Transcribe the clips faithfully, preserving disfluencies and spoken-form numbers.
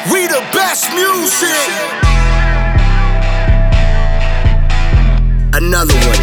We the best music. Another one.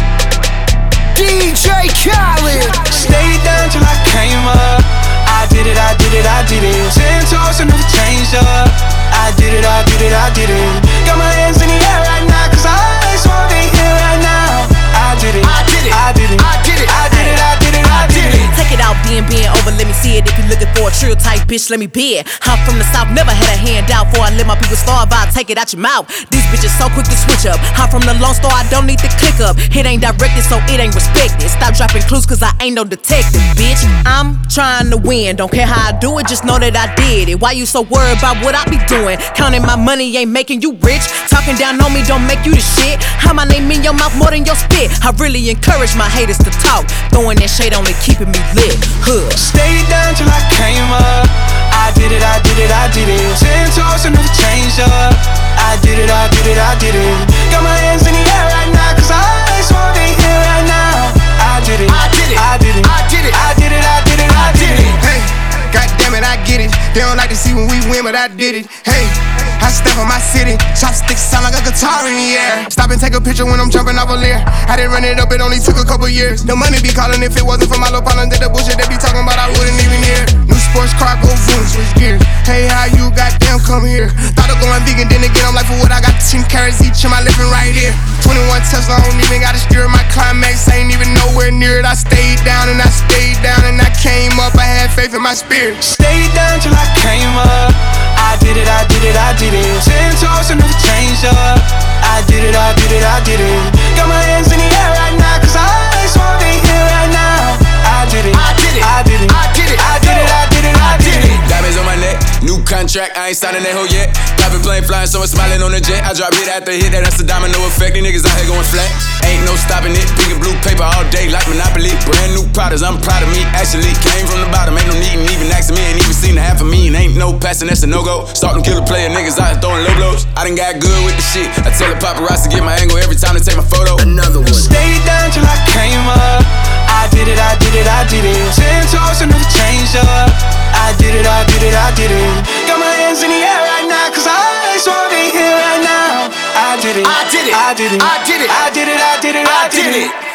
D J Khaled. Stayed down till I came up. I did it, I did it, I did it. Ten toes and never changed up. I did it, I did it, I did it. Got my hands in the air right now, cause I just want to hear right now. I did it, I did it, I did it, I did it, I did it, I did it, I did it. Take it out, being, being over, let me see it. If you're looking for a trill type bitch, let me be it. I'm from the south, never had a handout. Before I let my people starve, I'll take it out your mouth. These bitches so quick to switch up. I'm from the Lone Star, I don't need to click up. It ain't directed, so it ain't respected. Stop dropping clues, cause I ain't no detective, bitch. I'm trying to win, don't care how I do it, just know that I did it. Why you so worried about what I be doing? Counting my money ain't making you rich. Talking down on me don't make you the shit. How my name in your mouth more than your spit. I really encourage my haters to talk. Throwing that shade only keeping me lit. Huh. Stayed down till I came up. I did it, I did it, I did it. Ten toes and never changed up. I did it, I did it, I did it. Got my hands in the air right now, cause I just want to hear right now. I did it, I did it, I did it, I did it, I did it, I did it, I did it. Hey, goddamn it, I get it. They don't like to see when we win, but I did it. Hey, I step on my city. Chopsticks sound like a guitar in the air. Stop and take a picture when I'm jumping off a leer. I didn't run it up, it only took a couple years. The money be calling if it wasn't for my little partner. Did the bullshit they be talking about, I wouldn't even hear. New sports car, go zoom, switch gears. Hey, how you goddamn come here? Thought of going vegan, then again, I'm like, for what I got ten carrots each in my living right here. twenty-one Tesla, I don't even gotta steer. My climax ain't even nowhere near it. I stayed down and I stayed down and I came up. I had faith in my spirit. Stayed down till I came up. I did it, I did it, I did it. Ten toes and never changed up. I did it, I did it, I did it. Got my hands in the air right now, cause I just want to hear right now. I did it, I did it, I did it, I did it, I did it, I did it, I did it. Diamonds on my neck, new contract, I ain't signing that hoe yet. Private plane flying, someone smiling on the jet. I drop hit after hit, that, that's a domino effect. These niggas out here going flat. Ain't no stopping it, pink and blue paper all day like Monopoly. Brand new products, I'm proud of me. Actually came from the bottom, ain't no needin' even asking me. Ain't even seen a half of me, and ain't no passing, that's a no-go. Start them killer player niggas out here throwing low blows. I done got good with the shit. I tell the paparazzi get my angle every time they take my photo. Another one. Stayed down till I came up. I did it, I did it, I did it. Ten toes and never changed up. I did it, I did it, I did it. Got my hands in the air right now, cause I just want to hear right now. I did it, I did it, I did it, I did it, I did it, I did it, I did it.